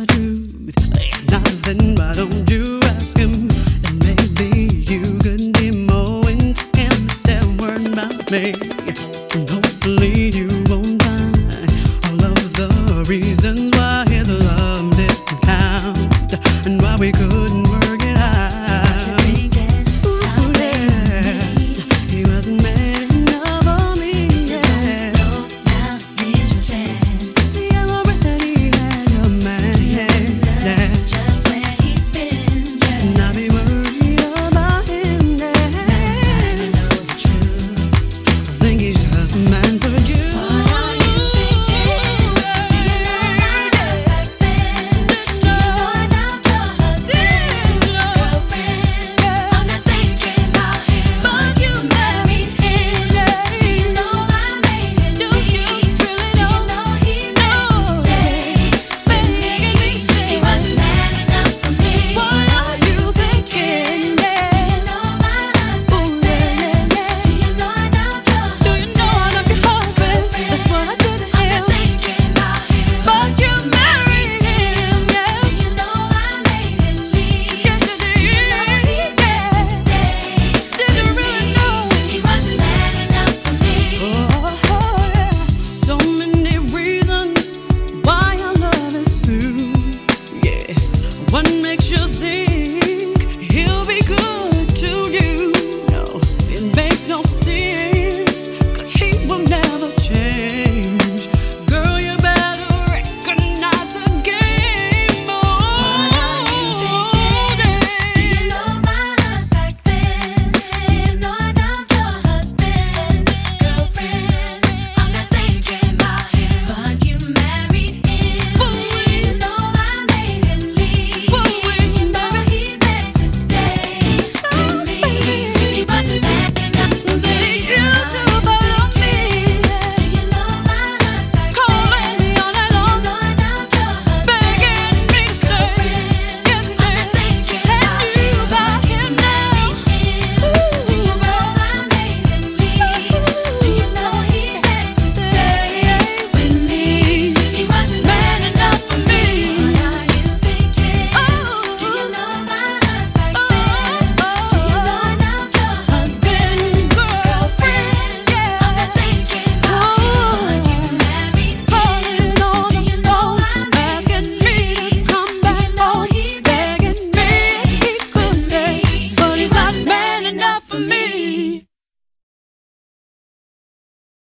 truth. If not, then why don't you ask him? And maybe you could be more intense than word about me. And hopefully you won't find all of the reasons why his love didn't count and why we couldn't work it out. What you thinking? Stop blaming me. He wasn't man enough for me. Yeah. No, now here's your chance. See, I'm already had your man. Yeah. Just where he's been. And I'll be worried about him. Last time I know the truth. I think he's just a man for you. What are you thinking? Do you know my husband? Do you know about your husband? Girlfriend? I'm not thinking about him, but you married him. Do you know I made him leave? Do you know he meant to stay with me? He wasn't man enough for me. What are you thinking? Do you know my husband? Do you know about your Do you know I love your husband? That's what I did to I'm not him. thinking about him, But you married him, yeah. do you know I made him leave? Yes, you did. He meant to stay. Did you really know? He wasn't man enough for me. Oh, yeah. So many reasons why our love is through. Yeah. One